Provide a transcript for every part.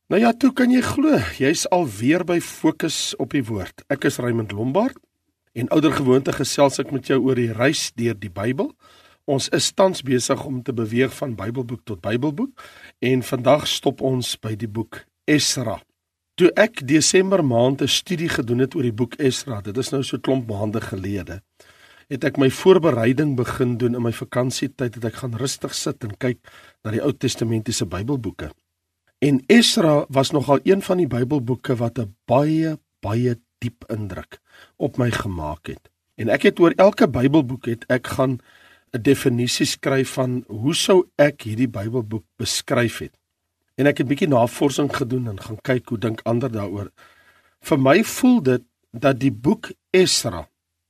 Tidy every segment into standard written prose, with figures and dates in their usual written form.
Nou ja, toe kan jy glo, jy's alweer by Fokus op die Woord. Ek is Raymond Lombard en oudergewoonte gesels ek met jou oor die reis deur die Bybel. Ons is tans besig om te beweeg van Bybelboek tot Bybelboek en vandag stop ons by die boek Esra. Toe ek Desember maand 'n studie gedoen het oor die boek Esra, dit is nou so 'n klomp maande gelede, het ek my voorbereiding begin doen in my vakansietyd, het ek gaan rustig sit en kyk na die Ou Testamentiese Bybelboeke. En Esra was nogal een van die Bybelboeke wat 'n baie diep indruk op my gemaak het. En ek het oor elke Bybelboek het ek gaan 'n definisie skryf van hoe sou ek hierdie Bybelboek beskryf het. En ek het 'n bietjie navorsing gedoen en gaan kyk hoe dink ander daaroor. Vir my voel dit dat die boek Esra,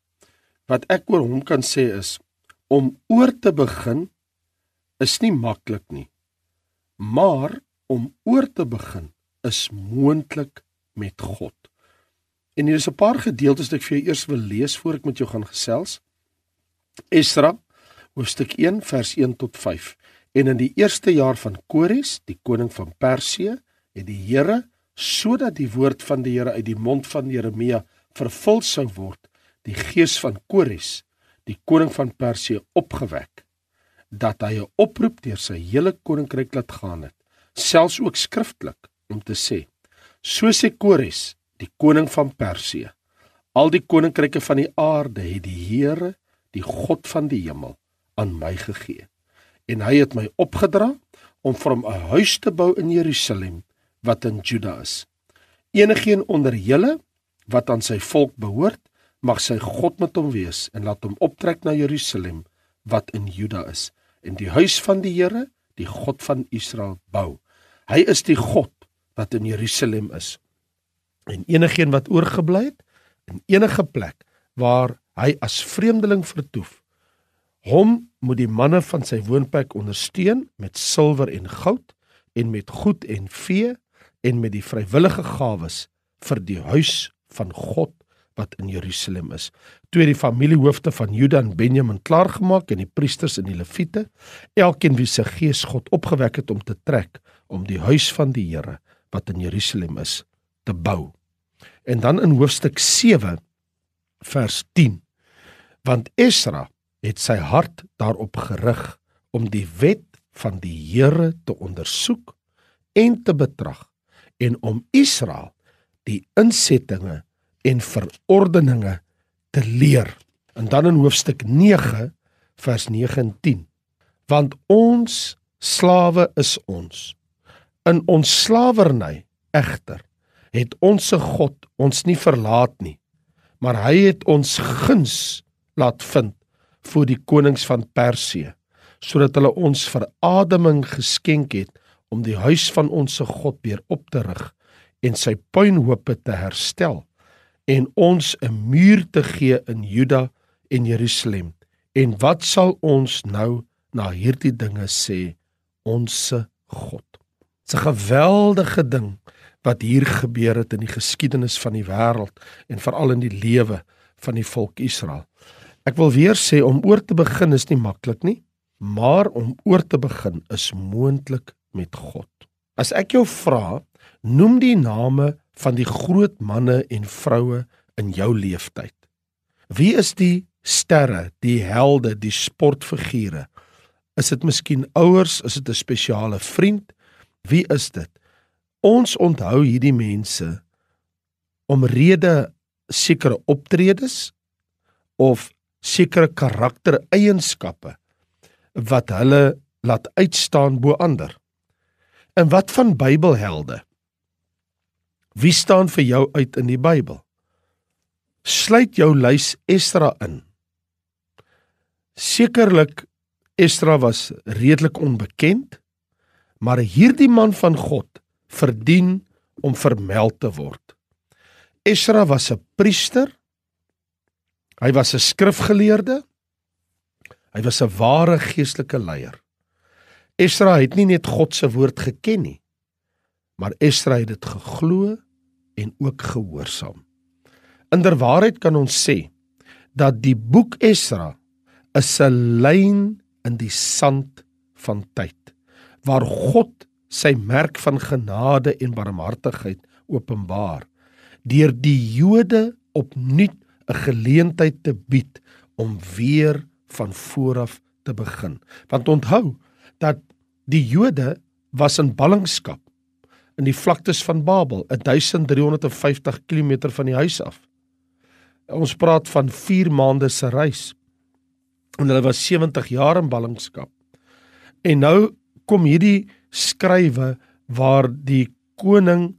wat ek oor hom kan sê is, om oor te begin is nie maklik nie, maar om oor te begin is moontlik met God. En hier is 'n paar gedeeltes wat ek vir jou eers wil lees voor ek met jou gaan gesels. Esra, hoofstuk 1, vers 1 tot 5. En in die eerste jaar van Kores, die koning van Persië, het die Here, sodat die woord van die Here uit die mond van Jeremia vervul sou word, die gees van Kores, die koning van Persië, opgewek, dat hy 'n oproep deur sy hele koninkryk laat gaan het, selfs ook skriftelik, om te sê, so sê Kores, die koning van Persië, al die koninkryke van die aarde het die Here, die God van die hemel, aan my gegee. En hy het my opgedra om vir hom 'n huis te bou in Jerusalem, wat in Juda is. Enigeen onder julle, wat aan sy volk behoort, mag sy God met hom wees, en laat hom optrek na Jerusalem, wat in Juda is, en die huis van die Here, die God van Israel, bou. Hy is die God wat in Jerusalem is. En enigeen wat oorgebly het, in enige plek waar hy as vreemdeling vertoef, hom moet die manne van sy woonplek ondersteun met silwer en goud, en met goed en vee, en met die vrywillige gawes vir die huis van God wat in Jerusalem is. Toe die familiehoofde van Juda en Benjamin klaargemaak, en die priesters en die leviete, elkeen wie sy gees God opgewek het om te trek, om die huis van die Here, wat in Jerusalem is, te bou. En dan in hoofstuk 7, vers 10, want Esra het sy hart daarop gerig, om die wet van die Here te ondersoek en te betrag, en om Israel die insettinge en verordeninge te leer. En dan in hoofstuk 9, vers 9 en 10, want ons slawe is ons. In ons slawerny egter het onsse God ons nie verlaat nie, maar hy het ons guns laat vind voor die konings van Persië, sodat hulle ons verademing geskenk het om die huis van onsse God weer op te rig en sy puinhope te herstel, en ons 'n muur te gee in Juda en Jerusalem. En wat sal ons nou na hierdie dinge sê? Onse God. Dit's 'n geweldige ding wat hier gebeur het in die geskiedenis van die wêreld en veral in die lewe van die volk Israel. Ek wil weer sê, om oor te begin is nie maklik nie, maar om oor te begin is moontlik met God. As ek jou vra, noem die name van die groot manne en vroue in jou leeftyd. Wie is die sterre, die helde, die sportfigure? Is dit miskien ouers? Is dit 'n spesiale vriend? Wie is dit? Ons onthou hierdie mense omrede sekere optredes of sekere karaktereienskappe wat hulle laat uitstaan bo ander. En wat van Bybelhelde? Wie staan vir jou uit in die Bybel? Sluit jou lys Esra in. Sekerlik, Esra was redelik onbekend, maar hierdie man van God verdien om vermeld te word. Esra was 'n priester, hy was 'n skrifgeleerde, hy was 'n ware geestelike leier. Esra het nie net God se woord geken nie, maar Esra het dit geglo en ook gehoorsaam. Inderwaarheid kan ons sê dat die boek Esra is 'n lyn in die sand van tyd, waar God sy merk van genade en barmhartigheid openbaar, deur die Jode opnuut 'n geleentheid te bied om weer van vooraf te begin. Want onthou dat die Jode was in ballingskap in die vlaktes van Babel, 1350 km van die huis af. Ons praat van 4 maande se reis. En hulle was 70 jaar in ballingskap. En nou kom hierdie skrywe waar die koning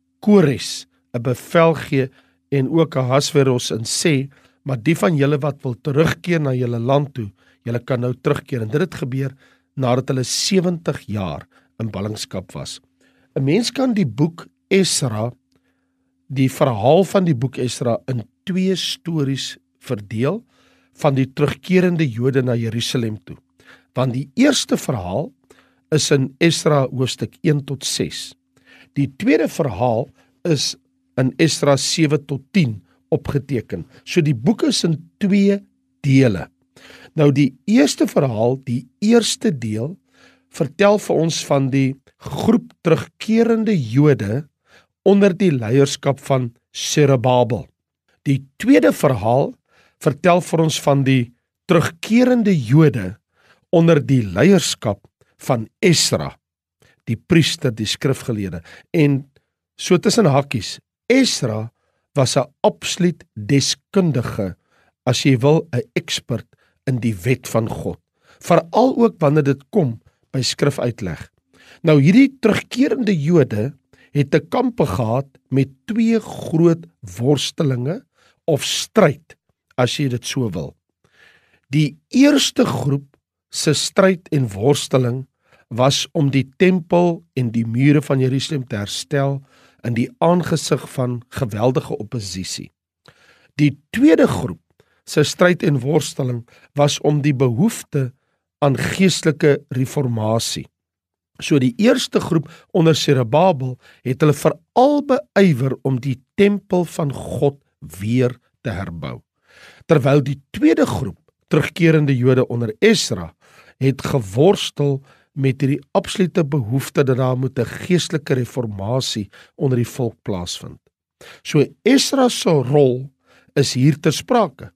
Kores 'n bevel gee en ook Ahasveros en sê, maar die van julle wat wil terugkeer na julle land toe, julle kan nou terugkeer. En dit het gebeur nadat hulle 70 jaar in ballingskap was. 'n Mens kan die boek Esra, die verhaal van die boek Esra in 2 stories verdeel van die terugkerende Jode na Jerusalem toe. Want die eerste verhaal is in Esra hoofstuk 1 tot 6. Die tweede verhaal is in Esra 7 tot 10 opgeteken. So die boek is in 2 dele. Nou die eerste verhaal, die eerste deel, vertel vir ons van die groep terugkerende Jode onder die leierskap van Zerubbabel. Die tweede verhaal vertel vir ons van die terugkerende Jode onder die leierskap van Esra, die priester, die skrifgeleerde. En so tussen hakies, Esra was 'n absoluut deskundige, as jy wil, 'n ekspert in die wet van God. Veral ook wanneer dit kom by skrifuitleg. Nou hierdie terugkerende Jode het 'n kampe gehad met 2 groot worstelinge of stryd, as jy dit so wil. Die eerste groep se stryd en worsteling was om die tempel en die mure van Jerusalem te herstel in die aangesig van geweldige oppositie. Die tweede groep se stryd en worsteling was om die behoefte aan geestelike reformatie. So die eerste groep onder Zerubbabel het hulle veral beywer om die tempel van God weer te herbou. Terwyl die tweede groep terugkerende Jode onder Esra het geworstel met hierdie absolute behoefte dat daar moet 'n geestelike reformatie onder die volk plaasvind. So Esra se rol is hier ter sprake.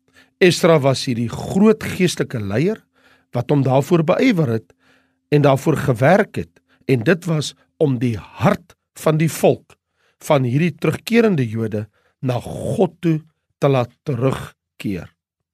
Esra was hierdie groot geestelike leier wat hom daarvoor beywer het en daarvoor gewerk het, en dit was om die hart van die volk, van hierdie terugkerende Jode, na God toe te laat terugkeer.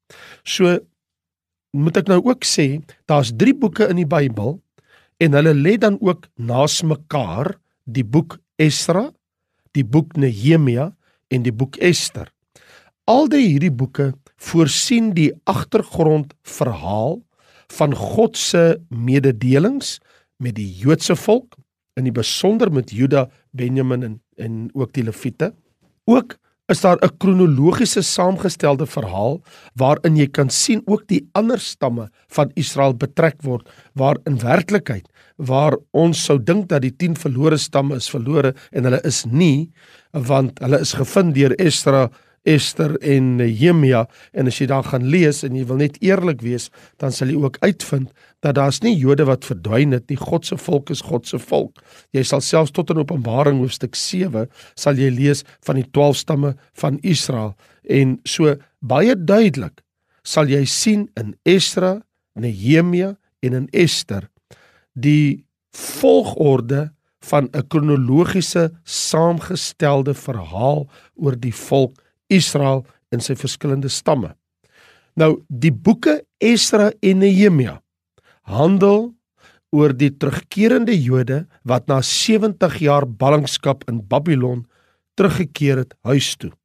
So moet ek nou ook sê, daar's 3 boeke in die Bybel, en hulle lê dan ook naas mekaar, die boek Esra, die boek Nehemia en die boek Ester. Al hierdie boeke voorsien die agtergrondverhaal van God se mededelings met die Joodse volk, in die besonder met Juda, Benjamin en ook die Lewiete. Ook is daar 'n kronologiese saamgestelde verhaal waarin jy kan sien ook die ander stamme van Israel betrek word, waar in werklikheid, waar ons sou dink dat die 10 verlore stamme is verlore, en hulle is nie, want hulle is gevind deur Esra, Ester en Nehemia, en as jy daar gaan lees en jy wil net eerlik wees, dan sal jy ook uitvind dat daar's nie Jode wat verdwyn het nie. God se volk is God se volk. Jy sal selfs tot in Openbaring hoofstuk 7 sal jy lees van die 12 stamme van Israel, en so baie duidelik sal jy sien in Esra, Nehemia en in Ester die volgorde van 'n kronologiese saamgestelde verhaal oor die volk Israel en sy verskillende stamme. Nou, die boeke Esra en Nehemia handel oor die terugkerende Jode wat na 70 jaar ballingskap in Babylon teruggekeer het huis toe.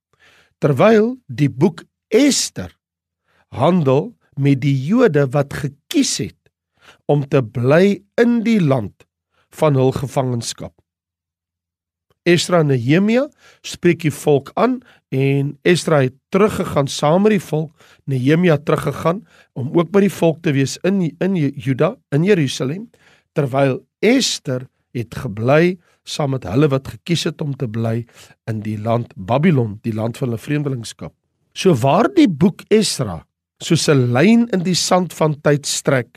Terwyl die boek Ester handel met die Jode wat gekies het om te bly in die land van hul gevangenskap. Esra en Nehemia spreek die volk aan, en Esra het teruggegaan saam met die volk, Nehemia teruggegaan om ook by die volk te wees in Juda, in Jerusalem, terwyl Ester het gebly saam met hulle wat gekies het om te bly in die land Babylon, die land van hulle vreemdelingskap. So waar die boek Esra soos 'n lyn in die sand van tyd strek,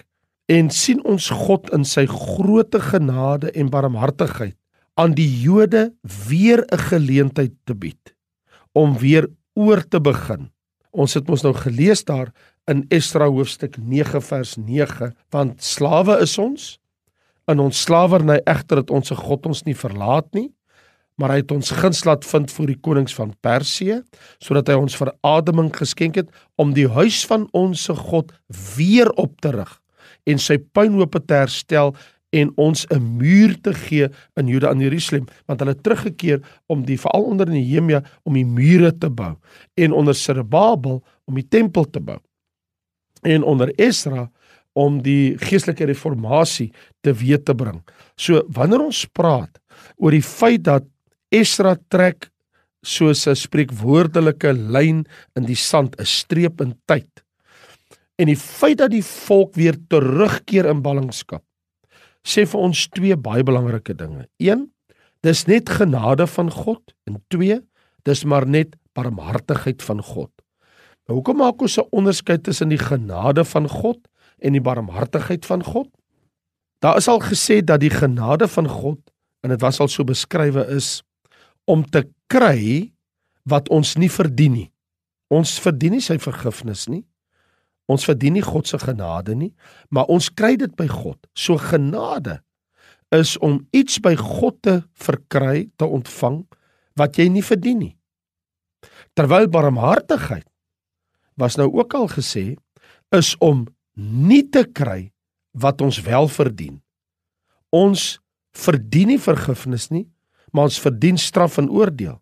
En sien ons God in sy groote genade en barmhartigheid aan die Jode weer 'n geleentheid te bied, om weer oor te begin. Ons het mos nou gelees daar in Esra hoofstuk 9 vers 9, want slawe is ons, in ons slawerny egter het ons God ons nie verlaat nie, maar hy het ons guns laat vind voor die konings van Persië, sodat hy ons verademing geskenk het om die huis van ons God weer op te rig en sy puinhope te herstel en ons 'n muur te gee in Juda en Jerusalem, want hulle het teruggekeer om veral onder Nehemia om die mure te bou en onder Zerubbabel om die tempel te bou en onder Esra om die geestelike reformatie teweeg te bring. So wanneer ons praat oor die feit dat Esra trek soos 'n spreekwoordelike lyn in die sand, 'n streep in tyd, en die feit dat die volk weer terugkeer in ballingskap, sê vir ons twee baie belangrike dinge. 1, dis net genade van God, en 2, dis maar net barmhartigheid van God. Nou, hoekom maak ons 'n onderskeid tussen die genade van God en die barmhartigheid van God? Daar is al gesê dat die genade van God, en dit was al so beskrywe, is om te kry wat ons nie verdien nie. Ons verdien nie sy vergifnis nie, ons verdien nie God se genade nie, maar ons kry dit by God. So genade is om iets by God te verkry, te ontvang, wat jy nie verdien nie. Terwyl barmhartigheid, was nou ook al gesê, is om nie te kry wat ons wel verdien. Ons verdien nie vergifnis nie, maar ons verdien straf en oordeel.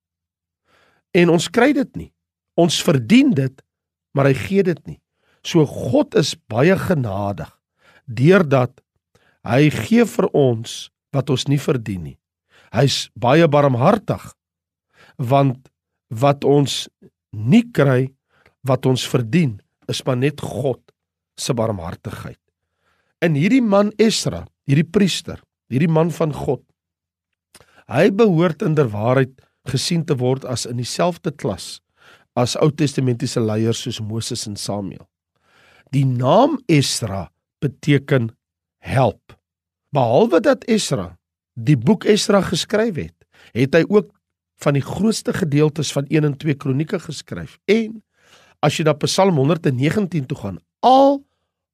En ons kry dit nie. Ons verdien dit, maar hy gee dit nie. So God is baie genadig, deurdat hy gee vir ons wat ons nie verdien nie. Hy's baie barmhartig, want wat ons nie kry, wat ons verdien, is maar net God se barmhartigheid. En hierdie man Esra, hierdie priester, hierdie man van God, hy behoort inderwaarheid gesien te word as in dieselfde klas as Oud-testamentiese leiers soos Moses en Samuel. Die naam Esra beteken help. Behalwe dat Esra die boek Esra geskryf het, het hy ook van die grootste gedeeltes van 1 en 2 Kronieke geskryf. En as jy na Psalm 119 toe gaan, al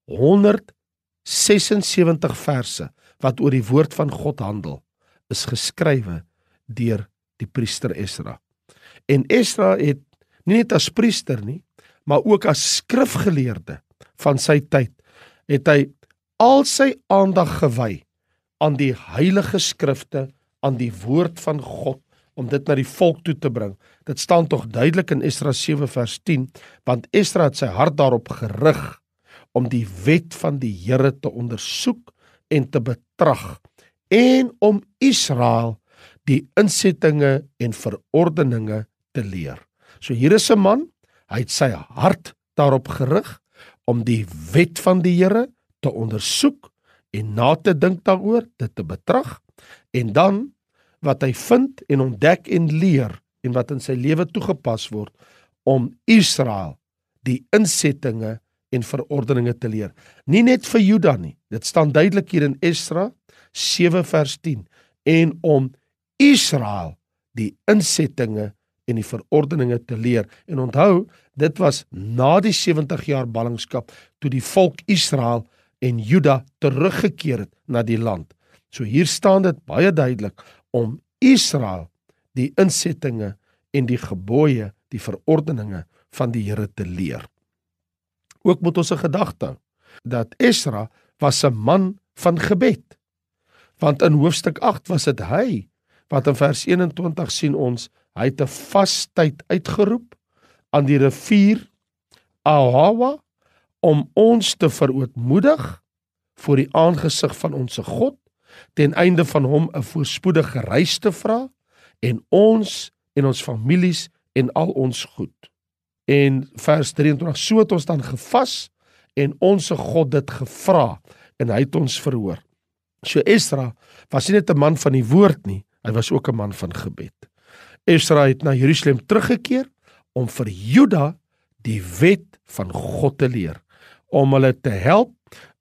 176 verse wat oor die woord van God handel, is geskrywe deur die priester Esra. En Esra het nie net as priester nie, maar ook as skrifgeleerde van sy tyd, het hy al sy aandag gewy aan die heilige skrifte, aan die woord van God, om dit na die volk toe te bring. Dit staan tog duidelik in Esra 7 vers 10, want Esra het sy hart daarop gerig, om die wet van die Here te ondersoek en te betrag, en om Israel die insettinge en verordeninge te leer. So hier is 'n man, hy het sy hart daarop gerig, om die wet van die Here te ondersoek en na te dink daaroor, dit te betrag, en dan wat hy vind en ontdek en leer, en wat in sy lewe toegepas word, om Israel die insettinge en verordeninge te leer. Nie net vir Juda nie, dit staan duidelik hier in Esra 7 vers 10, en om Israel die insettinge en die verordeninge te leer. En onthou, dit was na die 70 jaar ballingskap, toe die volk Israel en Juda teruggekeer het na die land. So hier staan dit baie duidelik, om Israel die insettinge en die gebooie, die verordeninge van die Here te leer. Ook moet ons 'n gedagte hou, dat Esra was 'n man van gebed, want in hoofstuk 8 was dit hy, wat in vers 21 sien ons, hy het 'n vastyd uitgeroep aan die rivier Ahawa, om ons te verootmoedig voor die aangesig van ons God, ten einde van hom 'n voorspoedige reis te vra, en ons families en al ons goed. En vers 23, so het ons dan gevas, en ons God dit gevra, en hy het ons verhoor. So Esra was nie net 'n man van die woord nie, hy was ook 'n man van gebed. Esra het na Jerusalem teruggekeer, om vir Juda die wet van God te leer, om hulle te help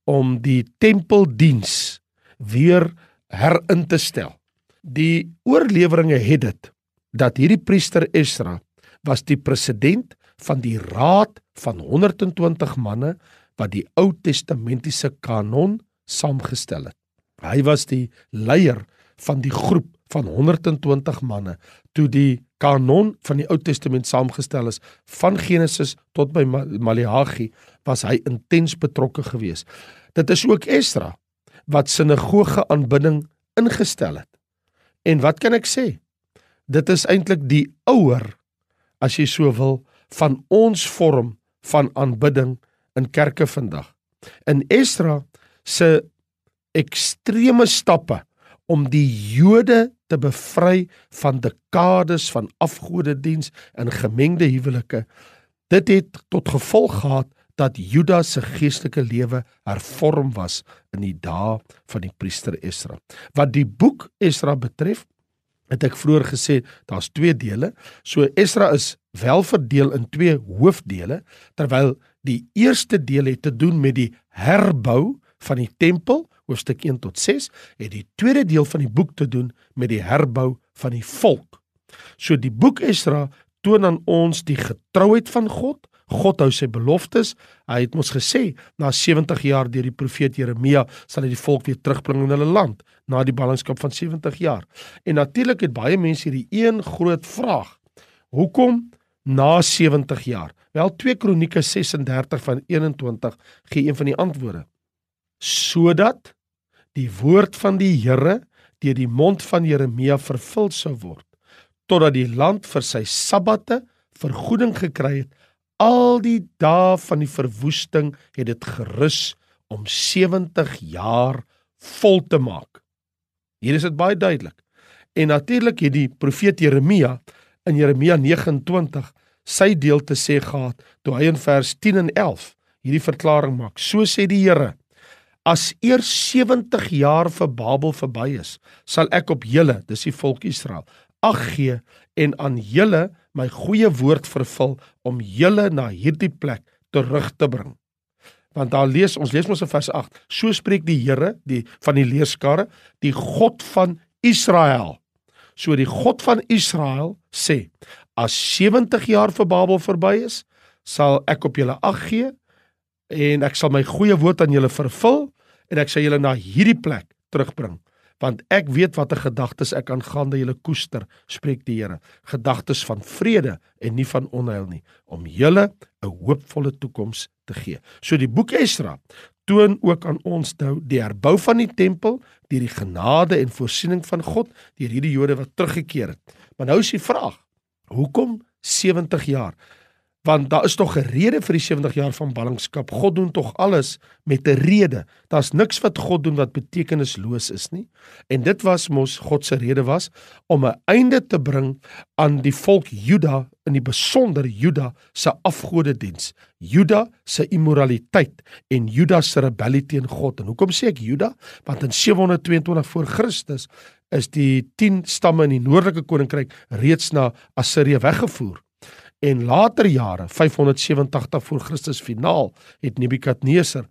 om die tempeldiens weer herin te stel. Die oorleweringe het dit, dat hierdie priester Esra was die president van die raad van 120 manne wat die Ou Testamentiese kanon saamgestel het. Hy was die leier van die groep van 120 manne, toe die kanon van die Ou Testament saamgestel is, van Genesis tot by Maleagi, was hy intens betrokke gewees. Dit is ook Esra, wat sinagoge aanbidding ingestel het. En wat kan ek sê? Dit is eintlik die ouer, as jy so wil, van ons vorm van aanbidding in kerke vandag. In Esra se ekstreme stappe om die Jode te bevry van dekades van afgodediens en gemengde huwelike, dit het tot gevolg gehad dat Juda se geestelike lewe hervorm was in die dae van die priester Esra. Wat die boek Esra betref, het ek vroeër gesê, daar's 2 dele, so Esra is wel verdeel in 2 hoofdele, terwyl die eerste deel het te doen met die herbou van die tempel, hoofstuk 1 tot 6, het die tweede deel van die boek te doen met die herbou van die volk. So die boek Esra toon aan ons die getrouheid van God. God hou sy beloftes. Hy het ons gesê, na 70 jaar deur die profeet Jeremia sal hy die volk weer terugbring in hulle land, na die ballingskap van 70 jaar. En natuurlik het baie mense hierdie een groot vraag. Hoekom na 70 jaar? Wel, 2 Kronieke 36 van 21 gee een van die antwoorde. Sodat die woord van die Here deur die mond van Jeremia vervul sou word, totdat die land vir sy sabbate vergoeding gekry het. Al die dae van die verwoesting het dit gerus om 70 jaar vol te maak. Hier is dit baie duidelik. En natuurlik het die profeet Jeremia in Jeremia 29 sy deel te sê gehad, toe hy in vers 10 en 11 hierdie verklaring maak. So sê die Here, as eers 70 jaar vir Babel verby is, sal ek op julle, dis die volk Israel, ag gee en aan julle my goeie woord vervul om julle na hierdie plek terug te bring. Want daar ons lees ons in vers 8, so spreek die Here, van die leerskare, die God van Israel. So die God van Israel sê, as 70 jaar vir Babel verby is, sal ek op julle ag gee en ek sal my goeie woord aan julle vervul en ek sal julle na hierdie plek terugbring. Want ek weet wat 'n gedagtes ek aangaande julle koester, spreek die Here, gedagtes van vrede en nie van onheil nie, om julle 'n hoopvolle toekoms te gee. So die boek Esra toon ook aan ons nou die herbou van die tempel, deur die genade en voorsiening van God, deur hierdie Jode wat teruggekeer het. Maar nou is die vraag, hoekom 70 jaar? Want daar is tog 'n rede vir die 70 jaar van ballingskap. God doen tog alles met 'n rede. Daar's niks wat God doen wat betekenisloos is nie. En dit was mos God se rede was om 'n einde te bring aan die volk Juda, in die besonder Juda se afgodediens, Juda se immoraliteit en Juda se rebellie teen God. En hoekom sê ek Juda? Want in 722 voor Christus is die 10 stamme in die noordelike koninkryk reeds na Assirië weggevoer. En later jare, 587 voor Christus finaal, het Nebukadneser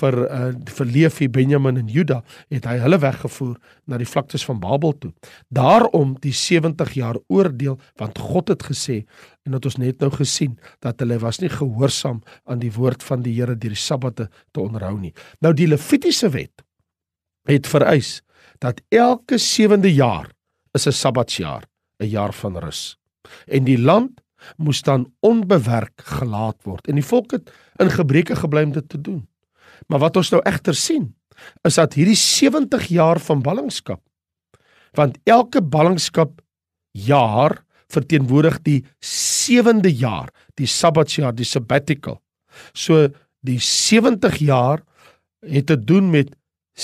vir Levi, Benjamin en Juda, het hy hulle weggevoer na die vlaktes van Babel toe. Daarom die 70 jaar oordeel, want God het gesê, en het ons net nou gesien, dat hulle was nie gehoorsaam aan die woord van die Here deur die sabbate te onderhou nie. Nou die Levitiese wet het vereis, dat elke 7de jaar is 'n sabbatsjaar, 'n jaar van rus. En die land moes dan onbewerk gelaat word. En die volk het in gebreke gebly om dit te doen. Maar wat ons nou egter sien, is dat hierdie 70 jaar van ballingskap, want elke ballingskap jaar verteenwoordig die 7de jaar, die sabbatsjaar, die sabbatical. So die 70 jaar het te doen met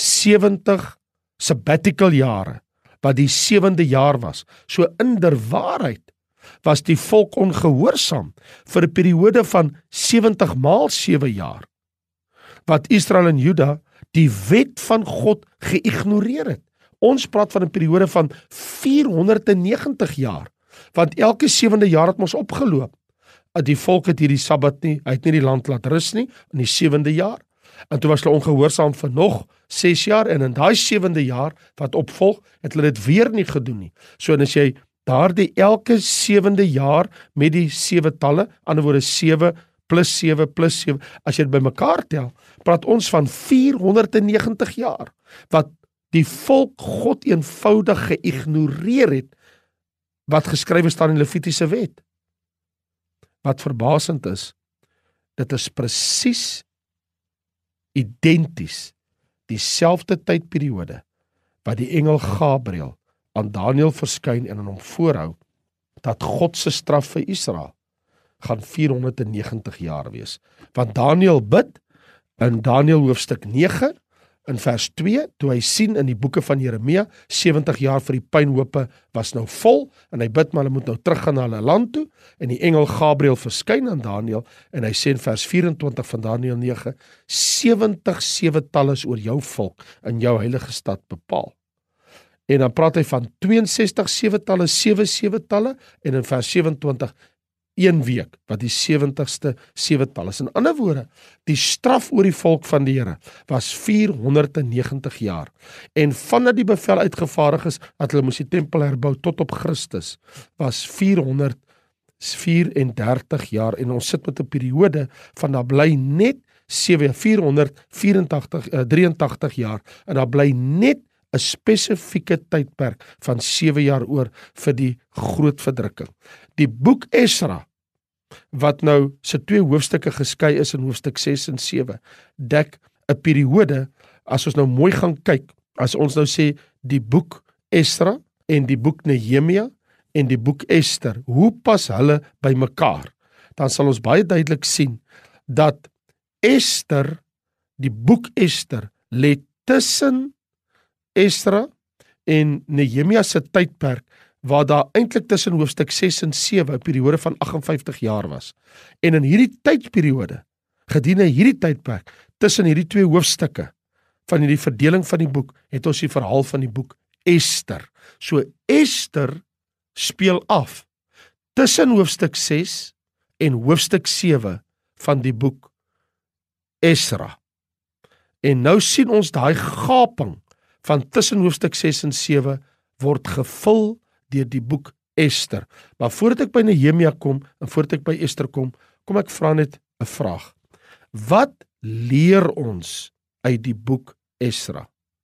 70 sabbatical jare, wat die 7de jaar was. So inderwaarheid was die volk ongehoorsaam vir 'n periode van 70 maal 7 jaar, wat Israel en Juda die wet van God geïgnoreer het. Ons praat van 'n periode van 490 jaar, want elke 7de jaar het ons opgeloop. Die volk het hierdie Sabbat nie, hy het nie die land laat rus nie, in die 7de jaar. En toe was hulle ongehoorsaam vir nog 6 jaar, en in daai 7de jaar wat opvolg, het hulle dit weer nie gedoen nie. So en as jy daardie elke 7de jaar met die 7 talle, ander woorde 7 plus 7 plus 7, as jy dit bymekaar tel, praat ons van 490 jaar, wat die volk God eenvoudig geïgnoreer het, wat geskrywe staan in die Levitiese wet. Wat verbasend is, dit is presies identies dieselfde tydperiode wat die engel Gabriël aan Daniël verskyn en aan hom voorhou dat God se straf vir Israel gaan 490 jaar wees. Want Daniël bid in Daniël hoofstuk 9 in vers 2, toe hy sien in die boeke van Jeremia, 70 jaar vir die pynhope was nou vol, en hy bid maar hulle moet nou teruggaan na hulle land toe, en die engel Gabriël verskyn aan Daniël, en hy sê in vers 24 van Daniël 9, 70 7-talle is oor jou volk in jou heilige stad bepaal. En dan praat hy van 62 7-talle, 7 7-talle, en in vers 27, 1 week, wat die 70ste 7-tal is. In ander woorde, die straf oor die volk van die Here was 490 jaar. En vandat die bevel uitgevaardig is, dat hulle moes die tempel herbou tot op Christus, was 434 jaar. En ons sit met 'n periode van daar bly net 483 jaar, en daar bly net 'n spesifieke tydperk van 7 jaar oor vir die groot verdrukking. Die boek Esra, wat nou sy 2 hoofstukke geskei is in hoofstuk 6 en 7, dek 'n periode, as ons nou mooi gaan kyk, as ons nou sê die boek Esra en die boek Nehemia en die boek Ester, hoe pas hulle by mekaar? Dan sal ons baie duidelik sien dat Ester, die boek Ester, lê tussen Esra en Nehemia se tydperk, waar daar eintlik tussen hoofstuk 6 en 7 'n periode van 58 jaar was. En in hierdie tydperiode, gedurende hierdie tydperk, tussen hierdie 2 hoofstukke van hierdie verdeling van die boek, het ons die verhaal van die boek Ester. So Ester speel af tussen hoofstuk 6 en hoofstuk 7 van die boek Esra. En nou sien ons daai gaping van tussen hoofstuk 6 en 7 word gevul deur die boek Ester. Maar voordat ek by Nehemia kom, en voordat ek by Ester kom ek vra net 'n vraag. Wat leer ons uit die boek Esra?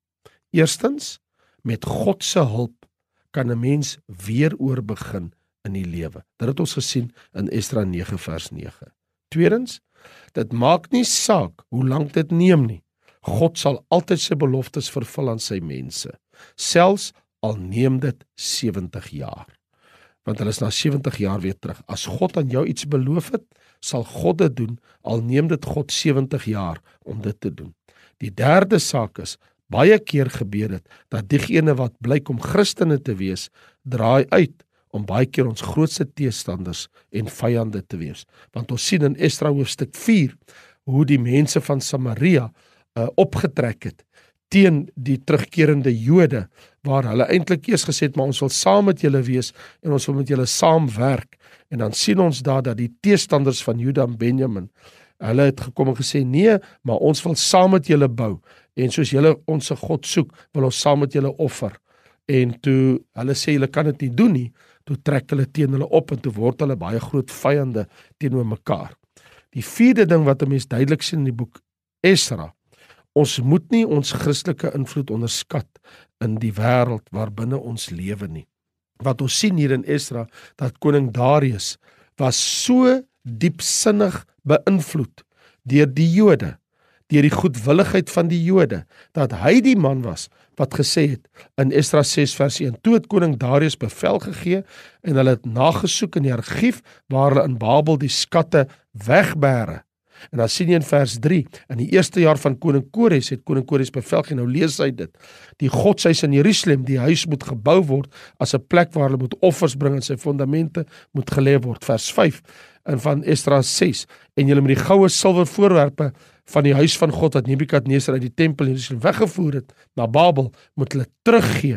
Eerstens, met God se hulp kan 'n mens weer oorbegin in die lewe. Dit het ons gesien in Esra 9 vers 9. Tweedens, dit maak nie saak hoe lank dit neem nie. God sal altyd sy beloftes vervul aan sy mense, selfs al neem dit 70 jaar. Want hulle is na 70 jaar weer terug. As God aan jou iets beloof het, sal God dit doen, al neem dit God 70 jaar om dit te doen. Die derde saak is, baie keer gebeur dit, dat diegene wat blyk om Christene te wees, draai uit om baie keer ons grootste teestanders en vyande te wees. Want ons sien in Esra hoofstuk 4, hoe die mense van Samaria opgetrek het teen die terugkerende Jode, waar hulle eintlik eers gesê het, maar ons wil saam met julle wees en ons wil met julle saamwerk. En dan sien ons daar dat die teestanders van Juda en Benjamin, hulle het gekom en gesê, nee, maar ons wil saam met julle bou. En soos julle ons God soek, wil ons saam met julle offer. En toe hulle sê, julle kan dit nie doen nie, toe trek hulle teen hulle op en toe word hulle baie groot vyande teenoor mekaar. Die vierde ding wat 'n mens duidelik sien in die boek Esra, ons moet nie ons Christelike invloed onderskat in die wêreld waarbinne ons lewe nie. Wat ons sien hier in Esra, dat koning Darius was so diepsinnig beïnvloed deur die Jode, deur die goedwilligheid van die Jode, dat hy die man was wat gesê het in Esra 6 vers 1, toe het koning Darius bevel gegee en hulle het nagesoek in die argief waar hulle in Babel die skatte wegbêre. En dan sien jy in vers 3, in die eerste jaar van koning Kores het koning Kores bevel gegee, nou lees hy dit, die godshuis in Jerusalem, die huis moet gebou word as 'n plek waar hulle moet offers bring en sy fondamente moet gelê word. Vers 5 en van Esra 6, en julle met die goue silwer voorwerpe van die huis van God wat Nebukadnesar uit die tempel in Jerusalem weggevoer het na Babel, moet hulle teruggee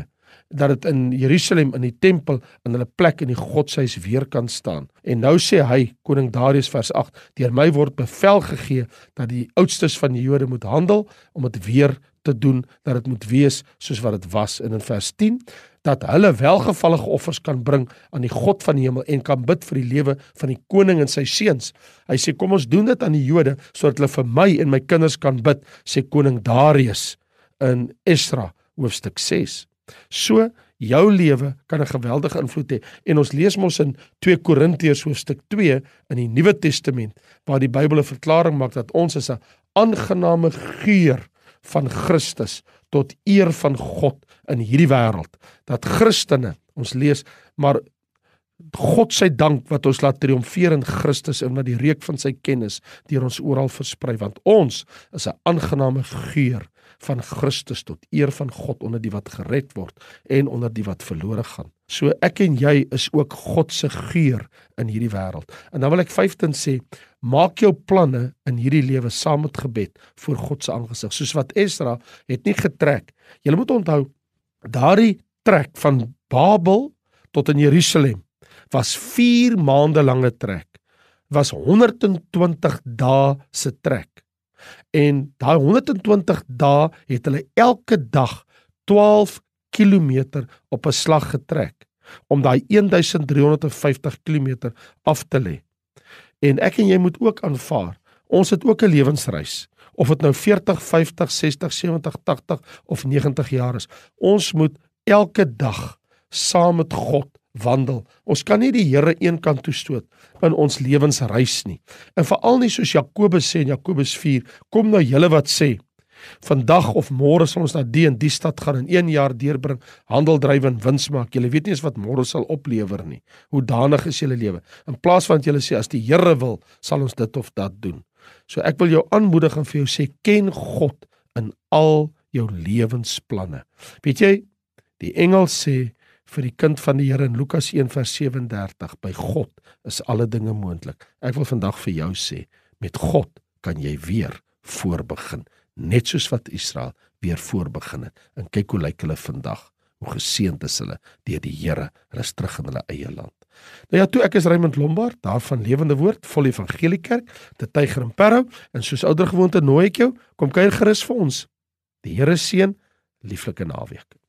dat dit in Jerusalem, in die tempel, in hulle plek in die godshuis weer kan staan. En nou sê hy, koning Darius vers 8, deur my word bevel gegee, dat die oudstes van die Jode moet handel, om dit weer te doen, dat dit moet wees soos wat dit was. En in vers 10, dat hulle welgevallige offers kan bring aan die God van die hemel en kan bid vir die lewe van die koning en sy seuns. Hy sê, kom ons doen dit aan die Jode, sodat hulle vir my en my kinders kan bid, sê koning Darius in Esra hoofstuk 6. So, jou lewe kan 'n geweldige invloed hê. En ons lees mos in 2 Korintiërs hoofstuk 2 in die Nuwe Testament, waar die Bybel 'n verklaring maak dat ons is 'n aangename geur van Christus tot eer van God in hierdie wêreld. Dat Christene, ons lees, maar God sy dank wat ons laat triomfeer in Christus en wat die reuk van sy kennis deur ons oral versprei, want ons is 'n aangename geur van Christus tot eer van God onder die wat gered word en onder die wat verlore gaan. So ek en jy is ook God se geur in hierdie wêreld. En dan wil ek 5de sê, maak jou planne in hierdie lewe saam met gebed voor God se aangesig, soos wat Esra het nie getrek. Jy moet onthou, daardie trek van Babel tot in Jerusalem was 4 maande lange trek, was 120 dae se trek. En daai 120 dae het hulle elke dag 12 kilometer op 'n slag getrek, om daai 1350 kilometer af te lê. En ek en jy moet ook aanvaar, ons het ook 'n lewensreis, of dit nou 40, 50, 60, 70, 80 of 90 jaar is. Ons moet elke dag saam met God wandel. Ons kan nie die Here een kant toe stoot in ons lewensreis nie. En veral nie soos Jakobus sê in Jakobus 4, kom nou julle wat sê, vandag of môre sal ons na die en die stad gaan en 1 jaar deurbring, handel dryf en wins maak. Julle weet nie eens wat môre sal oplewer nie. Hoe danig is julle lewe? In plaas van julle sê, as die Here wil, sal ons dit of dat doen. So ek wil jou aanmoedig en vir jou sê, ken God in al jou lewensplanne. Weet jy, die engel sê vir die kind van die Here in Lukas 1 vers 37, by God is alle dinge moontlik. Ek wil vandag vir jou sê, met God kan jy weer voorbegin, net soos wat Israel weer voorbegin het. En kyk hoe lyk hulle vandag, hoe geseënd is hulle deur die Here, hulle is terug in hulle eie land. Nou ja, toe, ek is Raymond Lombard, daar van Lewende Woord, Vol Evangelie Kerk, te Tyger en Parow, en soos oudergewoonte nooi ek jou, kom kuier gerus vir ons. Die Here seën, lieflike naweek.